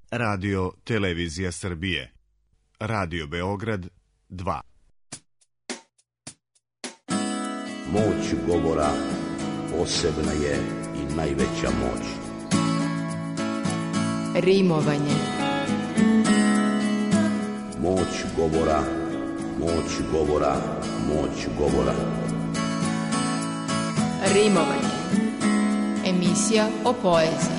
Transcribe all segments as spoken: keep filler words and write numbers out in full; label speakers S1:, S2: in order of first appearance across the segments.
S1: Radio Televizija Srbije. Radio Beograd dva.
S2: Moć govora posebna je i najveća moć.
S3: Rimovanje.
S2: Moć govora, moć govora, moć govora.
S3: Rimovanje. Emisija o poeziji.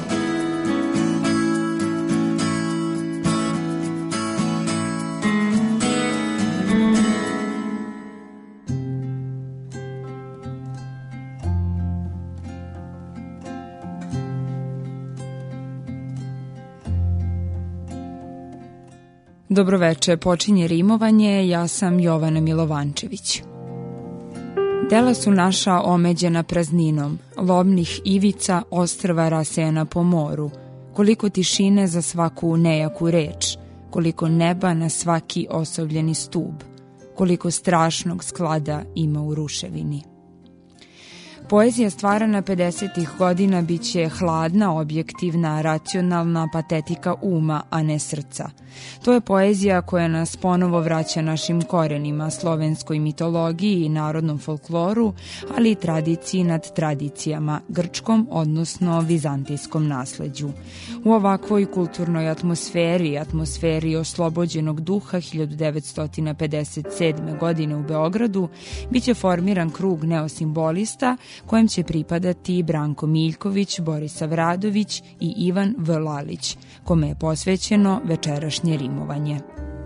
S4: Dobroveče, počinje rimovanje, ja sam Jovana Milovančević. Dela su naša omeđena prazninom, lomnih ivica, ostrva rasejana po moru, koliko tišine za svaku nejaku reč, koliko neba na svaki osovljeni stub, koliko strašnog sklada ima u ruševini. Poezija stvarana pedesetih godina biće hladna, objektivna, racionalna patetika uma, a ne srca. To je poezija koja nas ponovo vraća našim korenima, slovenskoj mitologiji i narodnom folkloru, ali i tradiciji nad tradicijama, grčkom, odnosno vizantijskom nasleđu. U ovakvoj kulturnoj atmosferi, atmosferi oslobođenog duha hiljadu devetsto pedeset sedme. godine u Beogradu, biće formiran krug neosimbolista kojem će pripadati Branko Miljković, Borisav Radović i Ivan V. Lalić, kome je posvećeno večerašnje rimovanje.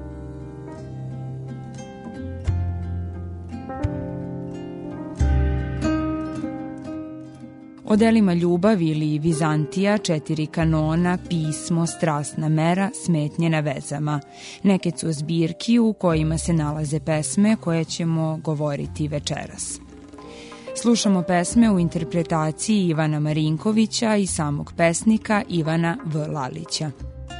S4: O delima Ljubav ili Vizantija, Četiri kanona, Pismo, Strasna mera, Smetnje na vezama. Neke su zbirki u kojima se nalaze pesme koje ćemo govoriti večeras. Slušamo pesme u interpretaciji Ivana Marinkovića i samog pesnika Ivana V. Lalića.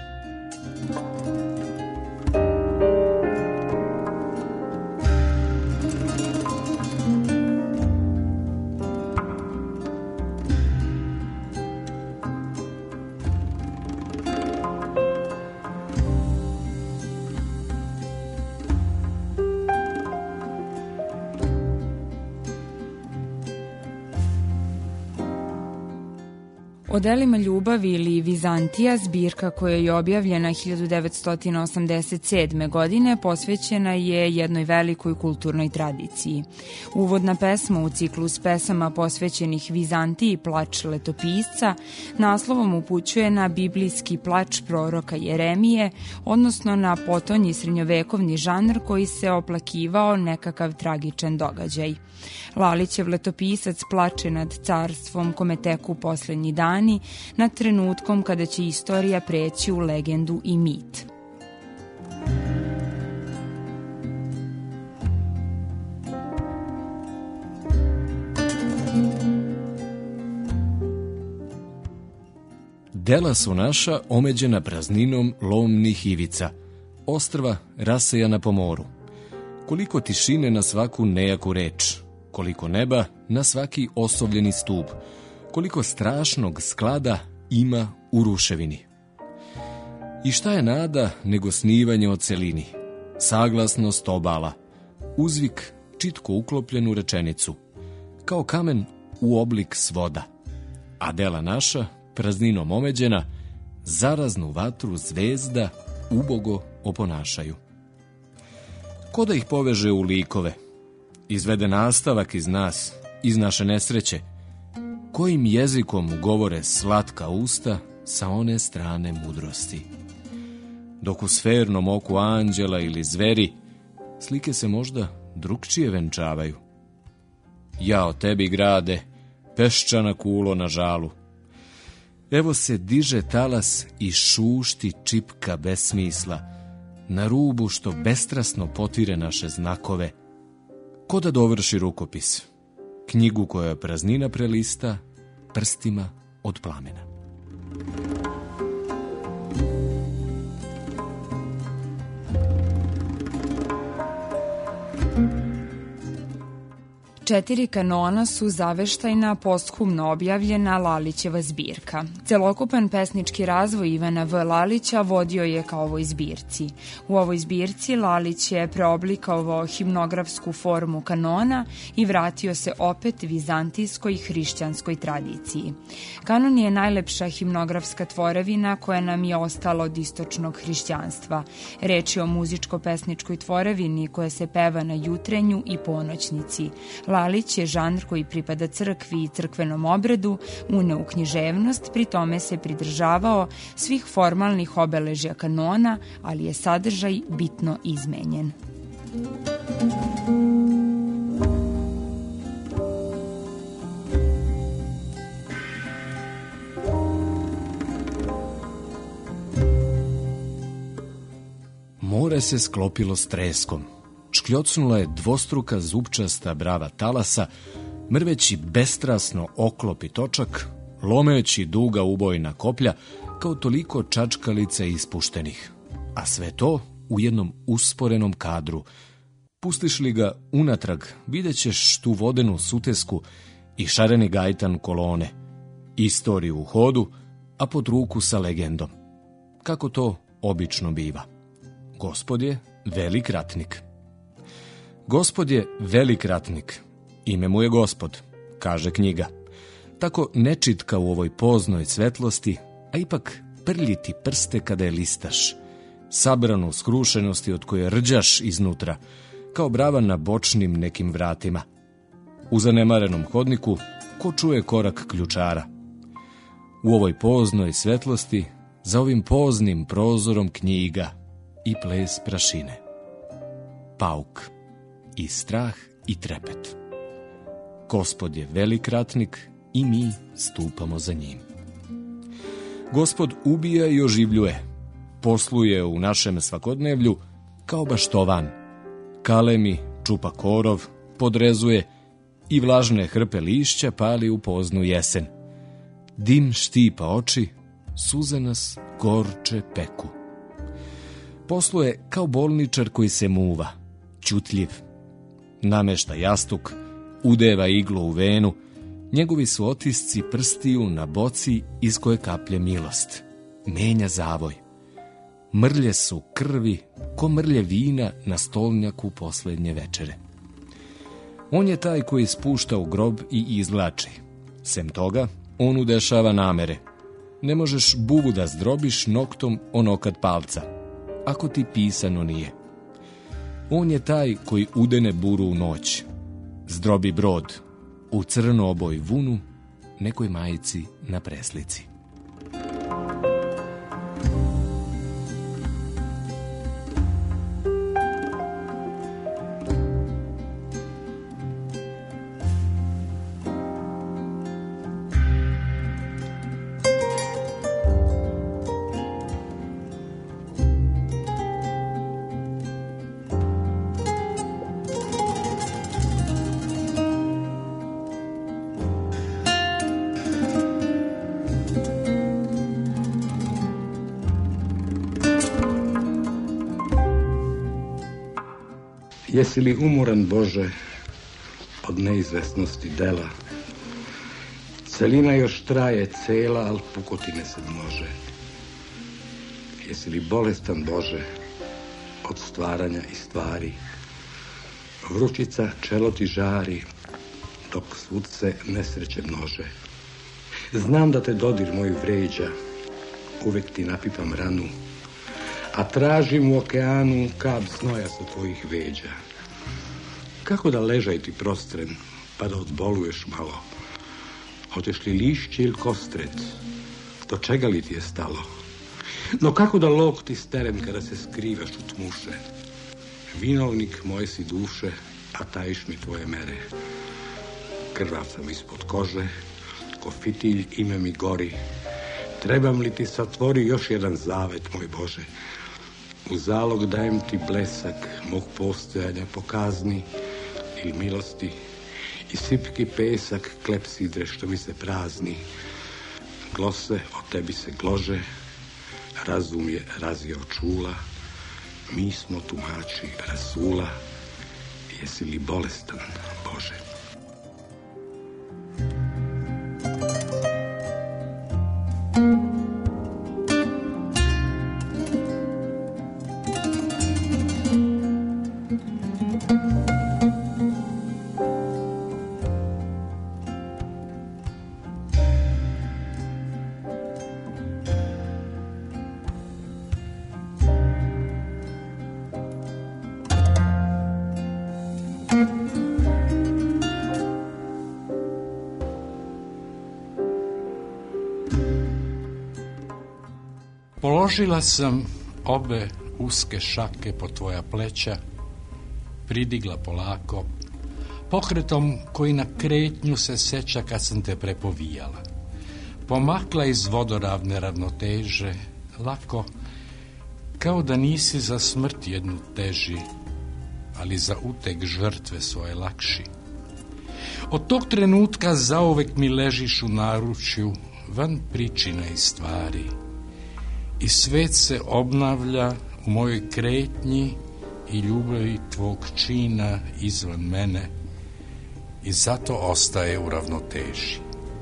S4: O delima Ljubav ili Vizantija, zbirka koja je objavljena hiljadu devetsto osamdeset sedme. godine, posvećena je jednoj velikoj kulturnoj tradiciji. Uvodna pesma u ciklus pesama posvećenih Vizantiji, Plač letopisca, naslovom upućuje na biblijski plač proroka Jeremije, odnosno na potonji srednjovekovni žanr koji se oplakivao nekakav tragičan događaj. Lalićev letopisac plače nad carstvom kome teku poslednji dani, nad trenutkom kada će istorija preći u legendu i mit.
S5: Dela su naša omeđena prazninom lomnih ivica, ostrva rasejana po moru. Koliko tišine na svaku nejaku reč, koliko neba na svaki osovljeni stub, koliko strašnog sklada ima u ruševini. I šta je nada nego snivanje o celini, saglasnost obala, uzvik čitko uklopljen u rečenicu, kao kamen u oblik svoda, a dela naša, prazninom omeđena, zaraznu vatru zvezda ubogo oponašaju. Ko da ih poveže u likove, izvede nastavak iz nas, iz naše nesreće, kojim jezikom govore slatka usta sa one strane mudrosti. Dok u sfernom oku anđela ili zveri slike se možda drugčije venčavaju. Jao tebi grade, peščana kulo na žalu. Evo se diže talas i šušti čipka bez smisla, na rubu što bestrasno potire naše znakove, ko da dovrši rukopis, knjigu koja praznina prelista prstima od plamena.
S4: četiri kanona su zaveštajna posthumno objavljena Lalićeva zbirka. Celokupan pesnički razvoj Ivana V. Lalića vodio je ka ovoj zbirci. U ovoj zbirci Lalić je preoblikovao himnografsku formu kanona i vratio se opet vizantijskoj hrišćanskoj tradiciji. Kanon je najlepša himnografska tvorevina koja nam je ostala od istočnog hrišćanstva. Reč je o muzičko-pesničkoj tvorevini koja se peva na jutrenju i ponoćnici. Lalić je žanr koji pripada crkvi i crkvenom obredu, uneo u književnost, pri tome se pridržavao svih formalnih obeležja kanona, ali je sadržaj bitno izmenjen.
S5: More se sklopilo s treskom. Škljocnula je dvostruka zupčasta brava talasa, mrveći bestrasno oklop i točak, lomeći duga ubojna koplja, kao toliko čačkalica ispuštenih. A sve to u jednom usporenom kadru. Pustiš li ga unatrag, vidjet ćeš tu vodenu sutesku i šareni gajtan kolone, istoriju u hodu, a pod ruku sa legendom. Kako to obično biva. Gospod je velik ratnik. Gospod je velik ratnik, ime mu je Gospod, kaže knjiga. Tako nečitka u ovoj poznoj svetlosti, a ipak prljiti prste kada je listaš, sabranu skrušenosti od koje rđaš iznutra, kao brava na bočnim nekim vratima. U zanemarenom hodniku ko čuje korak ključara. U ovoj poznoj svetlosti, za ovim poznim prozorom knjiga i ples prašine. Pauk. I strah i trepet. Gospod je velik ratnik i mi stupamo za njim. Gospod ubija i oživljuje, posluje u našem svakodnevlju kao baštovan. Kalemi, čupa korov, podrezuje i vlažne hrpe lišća pali u poznu jesen. Dim štipa oči, suze nas gorče peku. Posluje kao bolničar koji se muva, ćutljiv. Namešta jastuk, udeva iglu u venu, njegovi su otisci prstiju na boci iz koje kaplje milost. Menja zavoj. Mrlje su krvi ko mrlje vina na stolnjaku poslednje večere. On je taj koji spušta u grob i izvlači. Sem toga, on udešava namere. Ne možeš bubu da zdrobiš noktom onokad palca, ako ti pisano nije. On je taj koji udene buru u noć, zdrobi brod, u crno oboj vunu, nekoj majici na preslici.
S6: Jesi li umoran, Bože, od neizvesnosti dela? Celina još traje cela, al pukotine se množe. Jesi li bolestan, Bože, od stvaranja i stvari? Vrućica čelo ti žari, dok svud se nesreće množe. Znam da te dodir moj vređa, uvek ti napipam ranu, a tražim u okeanu kap znoja sa tvojih veđa. Kako da ležaj ti prostren, pa da odboluješ malo? Hoćeš li lišće ili kostret? Do čega li ti je stalo? No kako da lok ti sterem kada se skrivaš u tmuše? Vinovnik moje si duše, a tajiš mi tvoje mere. Krvav sam ispod kože, ko fitilj ime mi gori. Trebam li ti satvori još jedan zavet, moj Bože? U zalog dajem ti blesak mog postojanja pokazni ili milosti i sipki pesak klepsidre što mi se prazni. Glose o tebi se glože, razum je razjeo čula, mi smo tumači rasula. Jesi li bolestan, Bože? Položila sam obe uske šake po tvoja pleća, pridigla polako, pokretom koji na kretnju se seća kad sam te prepovijala. Pomakla iz vodoravne ravnoteže, lako, kao da nisi za smrt jednu teži, ali za uteg žrtve svoje lakši. Od tog trenutka zauvek mi ležiš u naručju, van pričina i stvari. I svet se obnavlja u mojoj kretnji i ljubavi tvog čina izvan mene i zato ostaje u ravnoteži.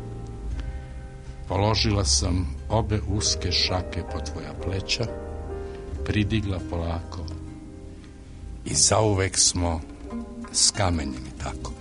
S6: Položila sam obe uske šake po tvoja pleća, pridigla polako i zauvek smo skamenjeni tako.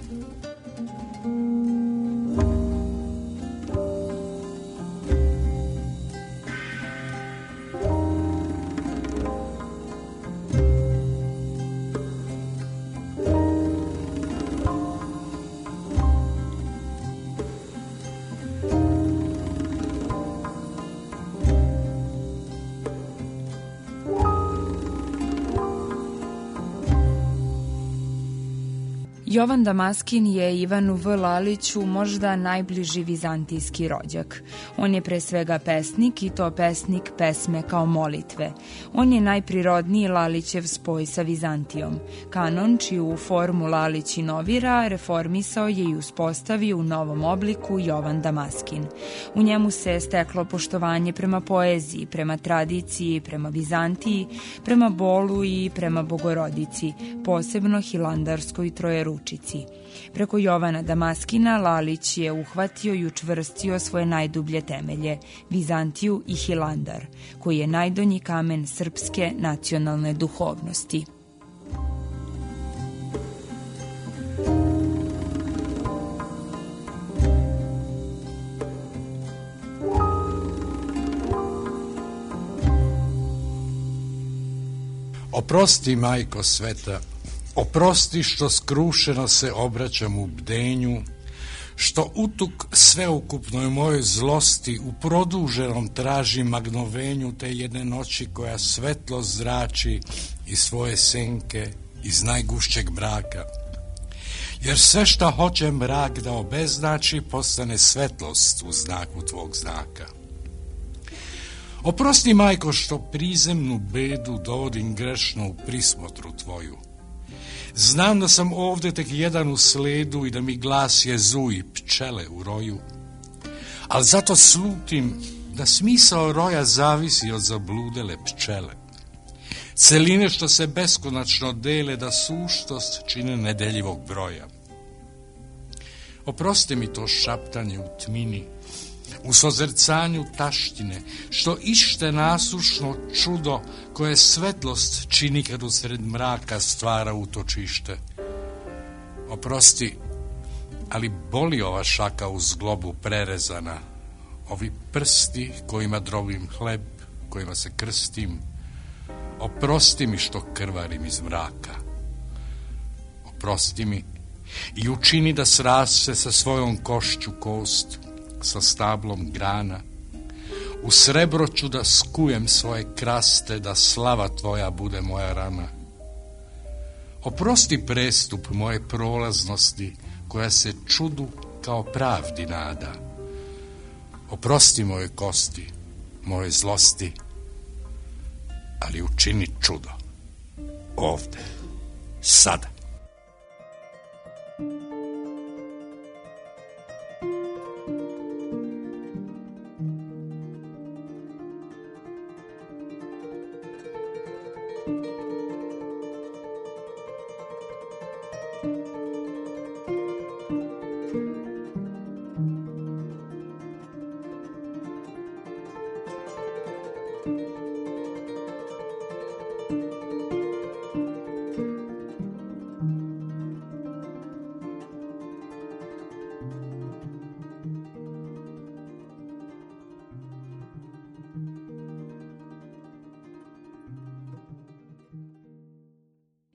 S4: Jovan Damaskin je Ivanu V. Laliću možda najbliži vizantijski rođak. On je pre svega pesnik i to pesnik pesme kao molitve. On je najprirodniji Lalićev spoj sa Vizantijom. Kanon, čiju formu Lalić inovira, reformisao je i uspostavio u novom obliku Jovan Damaskin. U njemu se steklo poštovanje prema poeziji, prema tradiciji, prema Vizantiji, prema bolu i prema Bogorodici, posebno Hilandarskoj Trojeručici. Preko Jovana Damaskina Lalić je uhvatio i učvrstio svoje najdublje temelje, Vizantiju i Hilandar, koji je najdonji kamen srpske nacionalne duhovnosti.
S6: Oprosti, majko sveta, oprosti što skrušeno se obraćam u bdenju, što utuk sveukupnoj mojoj zlosti u produženom traži magnovenju te jedne noći koja svetlo zrači iz svoje senke, iz najgušćeg mraka. Jer sve šta hoće mrak da obeznači postane svetlost u znaku tvog znaka. Oprosti, majko, što prizemnu bedu dovodim grešno u prismotru tvoju. Znam da sam ovde tek jedan u sledu i da mi glas je zuj pčele u roju, ali zato slutim da smisao roja zavisi od zabludele pčele. Celine što se beskonačno dele da suštost čine nedeljivog broja. Oprosti mi to šaptanje u tmini, u sozercanju taštine, što ište nasušno čudo koje svetlost čini kad usred mraka stvara utočište. Oprosti, ali boli ova šaka u zglobu prerezana, ovi prsti kojima drobim hleb, kojima se krstim. Oprosti mi što krvarim iz mraka. Oprosti mi i učini da sraste sa svojom košću kost, sa stablom grana. U srebro ću da skujem svoje kraste, da slava tvoja bude moja rana. Oprosti prestup moje prolaznosti, koja se čudu kao pravdi nada. Oprosti moje kosti, moje zlosti, ali učini čudo. Ovde, sada.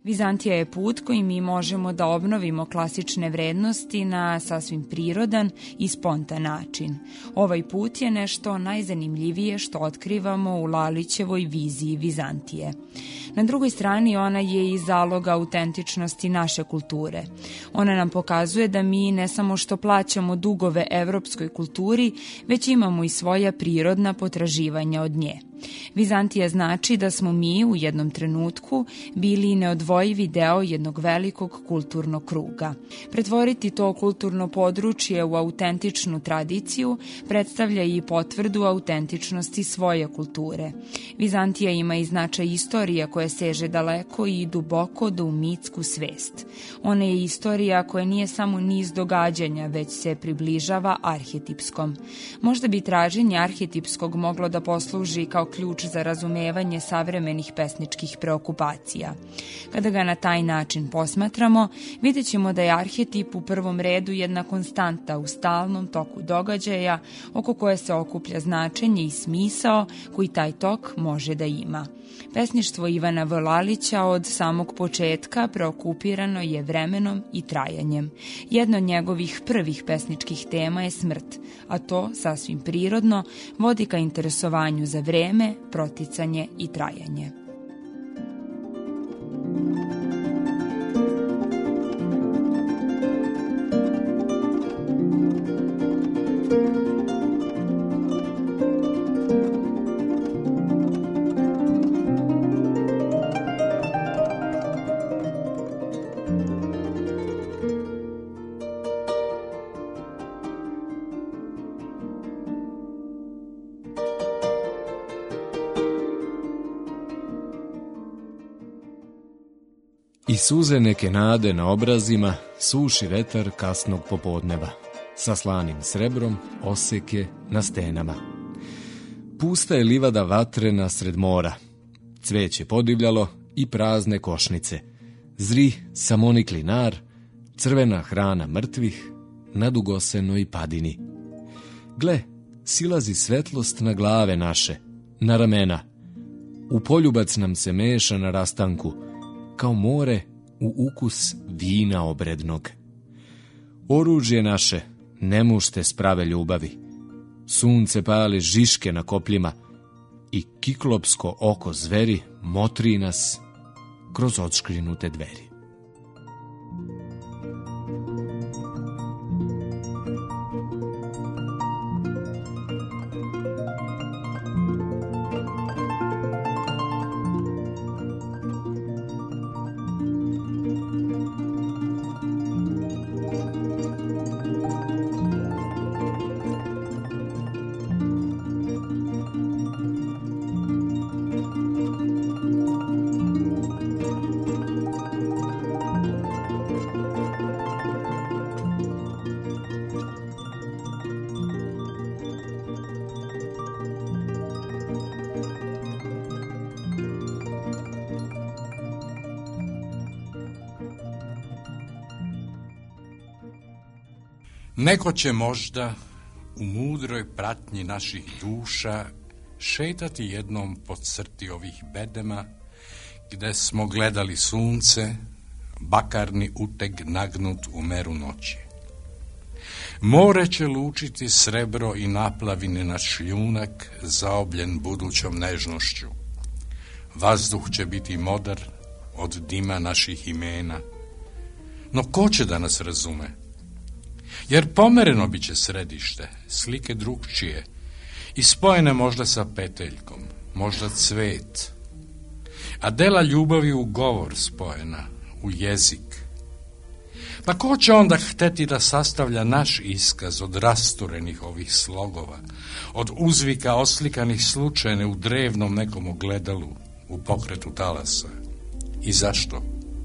S4: Vizantija je put kojim mi možemo da obnovimo klasične vrednosti na sasvim prirodan i spontan način. Ovaj put je nešto najzanimljivije što otkrivamo u Lalićevoj viziji Vizantije. Na drugoj strani ona je i zalog autentičnosti naše kulture. Ona nam pokazuje da mi ne samo što plaćamo dugove evropskoj kulturi, već imamo i svoja prirodna potraživanja od nje. Vizantija znači da smo mi u jednom trenutku bili neodvojivi deo jednog velikog kulturnog kruga. Pretvoriti to kulturno područje u autentičnu tradiciju predstavlja i potvrdu autentičnosti svoje kulture. Vizantija ima i značaj istorija koja seže daleko i duboko do mitsku svest. Ona je istorija koja nije samo niz događanja, već se približava arhetipskom. Možda bi traženje arhetipskog moglo da posluži kao ključ za razumevanje savremenih pesničkih preokupacija. Kada ga na taj način posmatramo, vidjet ćemo da je arhetip u prvom redu jedna konstanta u stalnom toku događaja oko koje se okuplja značenje i smisao koji taj tok može da ima. Pesništvo Ivana V. Lalića od samog početka preokupirano je vremenom i trajanjem. Jedno od njegovih prvih pesničkih tema je smrt, a to, sasvim prirodno, vodi ka interesovanju za vreme, proticanje i trajanje.
S5: I suze neke nade na obrazima suši vetar kasnog popodneva, sa slanim srebrom oseke na stenama. Pusta je livada vatrena sred mora, cveće podivljalo i prazne košnice, zri samonikli nar, crvena hrana mrtvih na dugosenoj padini. Gle, silazi svetlost na glave naše, na ramena, u poljubac nam se meša na rastanku, kao more u ukus vina obrednog. Oružje naše ne mušte sprave ljubavi, sunce pali žiške na kopljima i kiklopsko oko zveri motri nas kroz odškrinute dveri.
S6: Neko će možda u mudroj pratnji naših duša šetati jednom po crti ovih bedema, gde smo gledali sunce, bakarni uteg nagnut u meru noći. More će lučiti srebro i naplavine na šljunak zaobljen budućom nežnošću. Vazduh će biti modar od dima naših imena. No ko će da nas razume? Jer pomereno biće središte, slike drugčije i spojene možda sa peteljkom, možda cvet, a dela ljubavi u govor spojena, u jezik. Pa ko će onda hteti da sastavlja naš iskaz od rasturenih ovih slogova, od uzvika oslikanih slučajne u drevnom nekom ogledalu, u pokretu talasa? I zašto?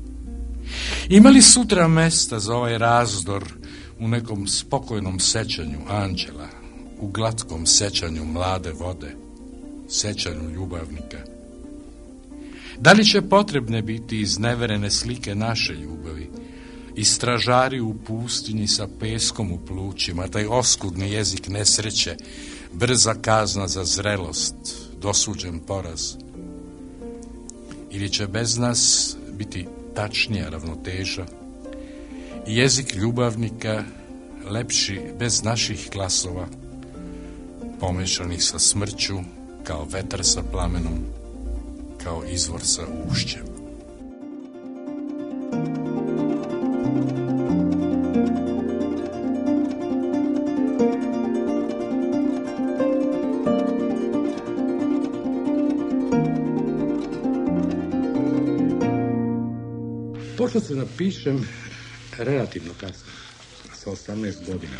S6: Ima li sutra mesta za ovaj razdor u nekom spokojnom sećanju anđela, u glatkom sećanju mlade vode, sećanju ljubavnika? Da li će potrebne biti izneverene slike naše ljubavi i stražari u pustinji sa peskom u plućima, taj oskudni jezik nesreće, brza kazna za zrelost, dosuđen poraz? Ili će bez nas biti tačnija ravnoteža, jezik ljubavnika lepši bez naših glasova, pomešanih sa smrću, kao vetar sa plamenom, kao izvor sa ušćem. Počeo se napišem relativno kasno, sa osamnaest godina.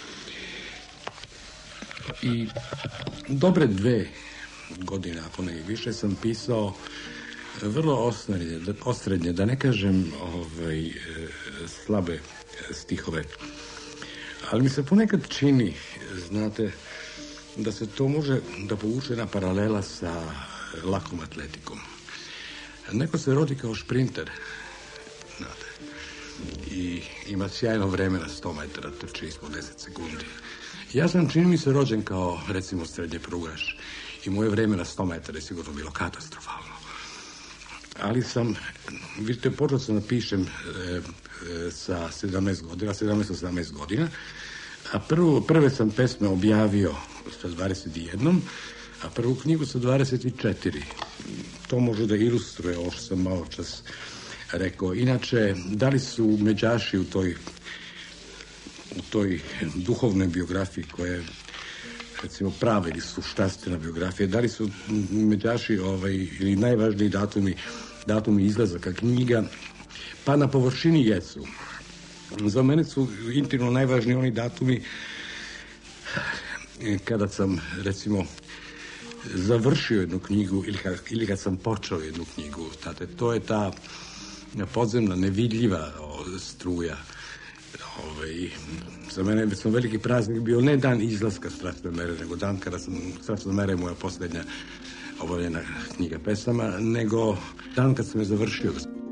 S6: I dobre dve godine, ako ne više, sam pisao vrlo osrednje, osrednje da ne kažem ovaj, slabe stihove. Ali mi se ponekad čini, znate, da se to može da povuče jedna paralela sa lakom atletikom. Neko se rodi kao šprinter, znate, i ima sjajno vreme na sto metara, trči ispod deset sekundi. Ja sam, čini mi se, rođen kao, recimo, srednje prugaš i moje vreme na sto metara je sigurno bilo katastrofalno. Ali sam, vidite, počeo sam da pišem e, e, sa sedamnaest godina, sedamnaest sedamnaest godina, a prvo, prve sam pesme objavio sa dvadeset jedan, a prvu knjigu sa dvadeset četiri. To može da ilustruje ovo što sam malo čas rekao. Inače, da li su međaši u toj, u toj duhovnoj biografiji koja je, recimo, prava ili suštastvena biografija, da li su međaši ovaj, ili najvažniji datumi, datumi izlazaka knjiga, pa na površini jesu. Za mene su intimno najvažniji oni datumi kada sam, recimo, završio jednu knjigu ili kad, ili kad sam počeo jednu knjigu. Tate, to je ta podzemna, nevidljiva o, struja. Ove, za mene je veliki praznik bio ne dan izlaska Strastvene mere, nego dan kada sam, Strastvena mera je moja posljednja obavljena knjiga pesama, nego dan kad sam je završio.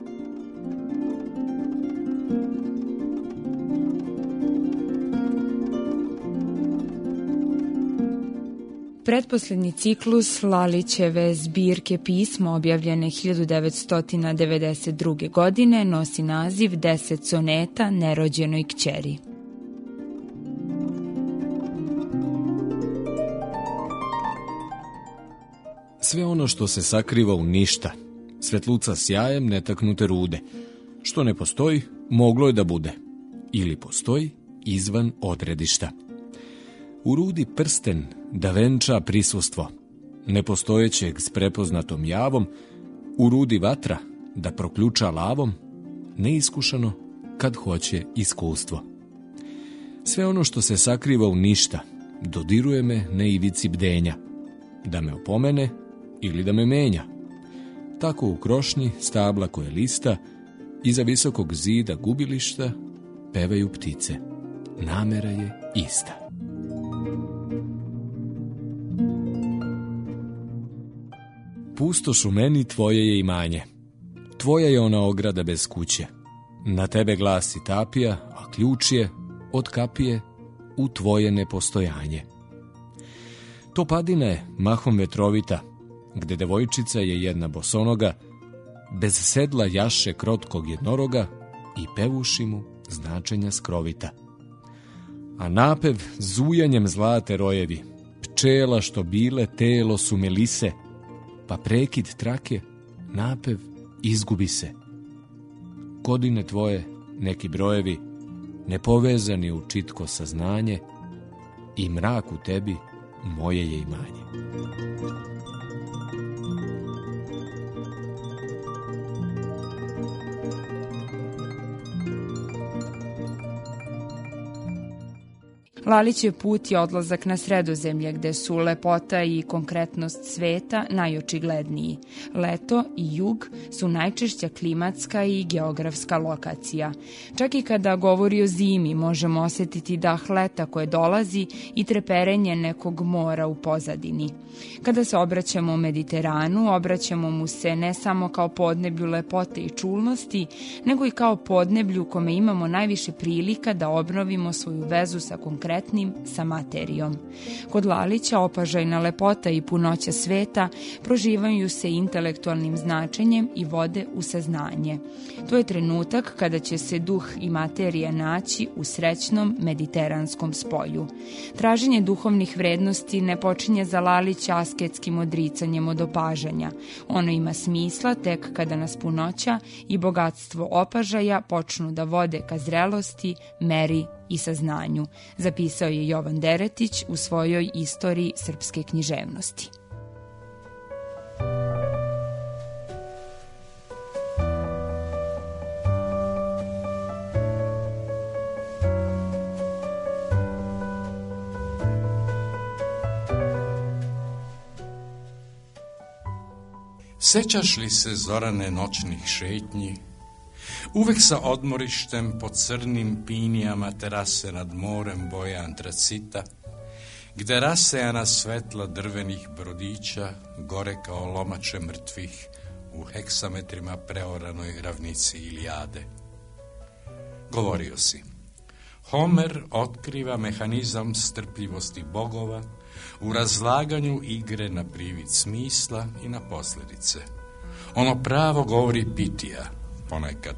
S4: Pretposlednji ciklus Lalićeve zbirke pisma objavljene hiljadu devetsto devedeset druge. godine nosi naziv Deset soneta nerođenoj kćeri.
S5: Sve ono što se sakriva u ništa, svetluca sjajem netaknute rude, što ne postoji, moglo je da bude, ili postoji izvan odredišta. U rudi prsten da venča prisustvo, nepostojećeg s prepoznatom javom, u rudi vatra da proključa lavom, neiskušano kad hoće iskustvo. Sve ono što se sakriva u ništa, dodiruje me na ivici bdenja, da me opomene ili da me menja. Tako u krošnji stabla koje lista, iza visokog zida gubilišta, pevaju ptice. Namera je ista. Pustoš u meni tvoje je imanje, tvoja je ona ograda bez kuće. Na tebe glasi tapija, a ključ je od kapije u tvoje nepostojanje. To padina je mahom vetrovita, gde devojčica je jedna bosonoga, bez sedla jaše krotkog jednoroga i pevuši mu značenja skrovita. A napev zujanjem zlate rojevi, pčela što bile telo su melise, pa prekid trake, napev izgubi se. Godine tvoje, neki brojevi, nepovezani u čitko saznanje, i mrak u tebi moje je imanje.
S4: Lalićev put je odlazak na Sredozemlje, gde su lepota i konkretnost sveta najočigledniji. Leto i jug su najčešća klimatska i geografska lokacija. Čak i kada govori o zimi, možemo osetiti dah leta koje dolazi i treperenje nekog mora u pozadini. Kada se obraćamo Mediteranu, obraćamo mu se ne samo kao podneblju lepote i čulnosti, nego i kao podneblju u kome imamo najviše prilika da obnovimo svoju vezu sa konkretnosti sretnim sa materijom. Kod Lalića opažajna lepota i punoća sveta proživaju se intelektualnim značenjem i vode u saznanje. To je trenutak kada će se duh i materija naći u srećnom mediteranskom spolju. Traženje duhovnih vrednosti ne počinje za Lalića asketskim odricanjem od opažanja. Ono ima smisla tek kada nas punoća i bogatstvo opažaja počnu da vode ka zrelosti, meri i saznanju, zapisao je Jovan Deretić u svojoj Istoriji srpske književnosti.
S6: Sećaš li se, Zorane, noćnih šetnji? Uvek sa odmorištem po crnim pinijama terase nad morem boje antracita, gde rasejana svetla drvenih brodića gore kao lomače mrtvih u heksametrima preoranoj ravnici Ilijade. Govorio si, Homer otkriva mehanizam strpljivosti bogova u razlaganju igre na privid smisla i na posljedice. Ono pravo govori Pitija, ponekad.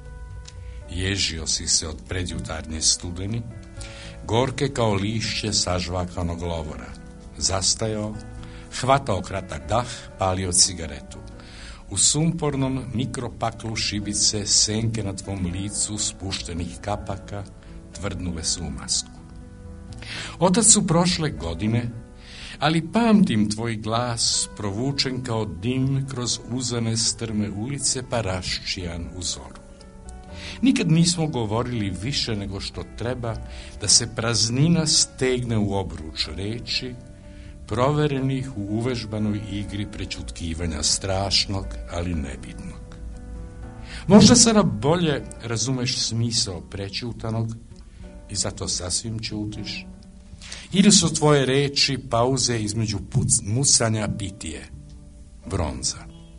S6: Ježio si se od predjutarnje studeni, gorke kao lišće sažvakanog lovora. Zastajao, hvatao kratak dah, palio cigaretu. U sumpornom mikropaklu šibice senke na tvom licu spuštenih kapaka tvrdnule su u masku. Otac su prošle godine, ali pamtim tvoj glas provučen kao dim kroz uzane strme ulice pa raščijan u zoru. Nikad nismo govorili više nego što treba da se praznina stegne u obruč reči, proverenih u uvežbanoj igri prečutkivanja strašnog, ali nebitnog. Možda sada bolje razumeš smisao prečutanog i zato sasvim ćutiš. Ili su tvoje reči pauze između puc, mucanja Pitije, bronza.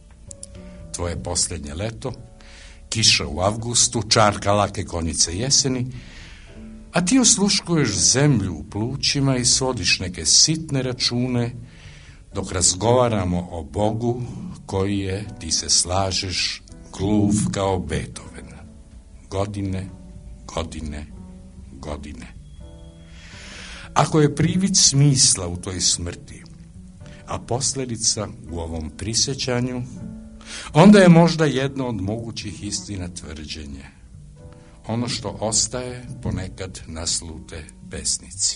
S6: Tvoje posljednje leto, kiša u avgustu, čarka lake konjice jeseni, a ti osluškuješ zemlju u plućima i svodiš neke sitne račune dok razgovaramo o Bogu koji je, ti se slažeš, gluv kao Beethoven. Godine, godine, godine. Ako je privid smisla u toj smrti, a posljedica u ovom prisjećanju, onda je možda jedno od mogućih istina tvrđenje. Ono što ostaje ponekad naslute pesnici.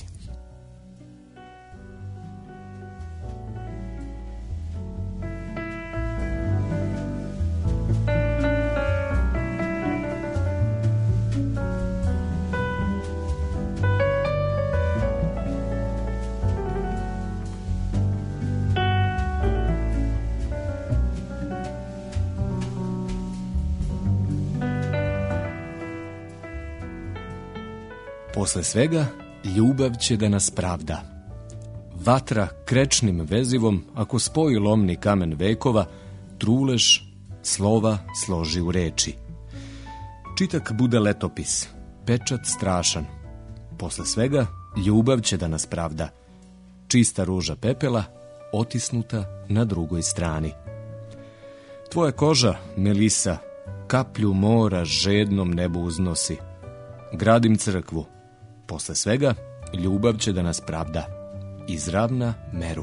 S5: Posle svega, ljubav će da nas pravda. Vatra krečnim vezivom, ako spoji lomni kamen vekova, trulež slova složi u reči. Čitak bude letopis, pečat strašan. Posle svega, ljubav će da nas pravda. Čista ruža pepela, otisnuta na drugoj strani. Tvoja koža, Melisa, kaplju mora žednom nebu uznosi. Gradim crkvu. Posle svega, ljubav će da nas pravda. Izravna meru.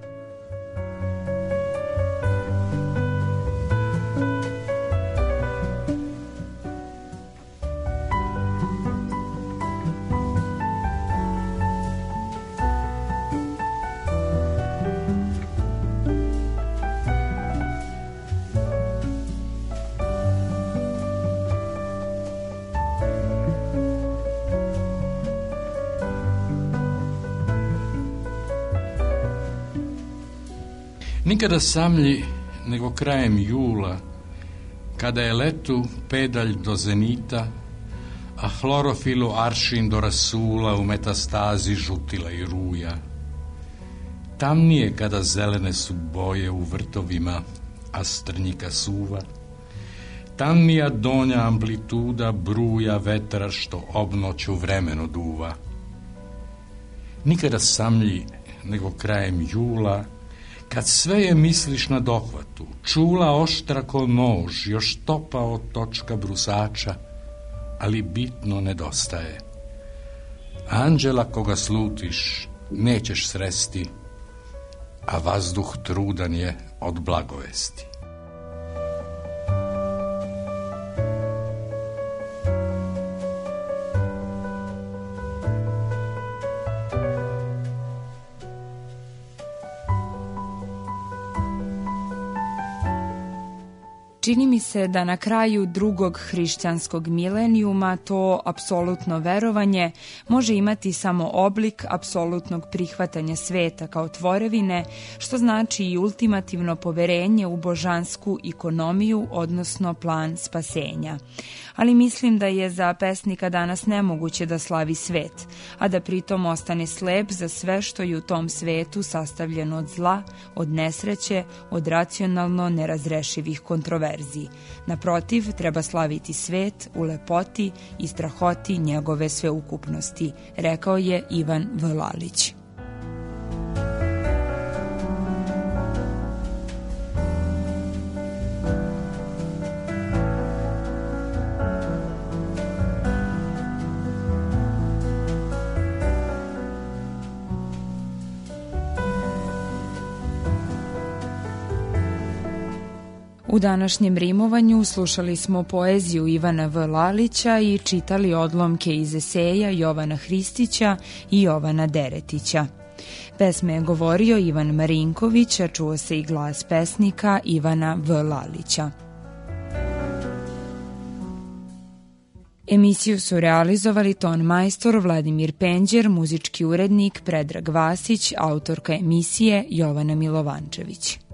S6: Nikada samlji nego krajem jula, kada je letu pedalj do zenita, a hlorofilu aršin do rasula u metastazi žutila i ruja. Tamnije kada zelene su boje u vrtovima, a strnjika suva. Tamnija donja amplituda bruja vetra što obnoć u vremenu duva. nikada samlji nego krajem jula, kad sve je misliš na dohvatu, čula oštra ko nož, još topa od točka brusača, ali bitno nedostaje. Anđela koga slutiš nećeš sresti, a vazduh trudan je od blagovesti.
S4: Čini mi se da na kraju drugog hrišćanskog milenijuma to apsolutno verovanje može imati samo oblik apsolutnog prihvatanja sveta kao tvorevine, što znači i ultimativno poverenje u božansku ikonomiju, odnosno plan spasenja. Ali mislim da je za pesnika danas nemoguće da slavi svet, a da pritom ostane slep za sve što je u tom svetu sastavljeno od zla, od nesreće, od racionalno nerazrešivih kontroverziji. Naprotiv, treba slaviti svet u lepoti i strahoti njegove sveukupnosti, rekao je Ivan V. Lalić. U današnjem rimovanju slušali smo poeziju Ivana V. Lalića i čitali odlomke iz eseja Jovana Hristića i Jovana Deretića. Pesme je govorio Ivan Marinković, a čuo se i glas pesnika Ivana V. Lalića. Emisiju su realizovali ton majstor Vladimir Penđer, muzički urednik Predrag Vasić, autorka emisije Jovana Milovančević.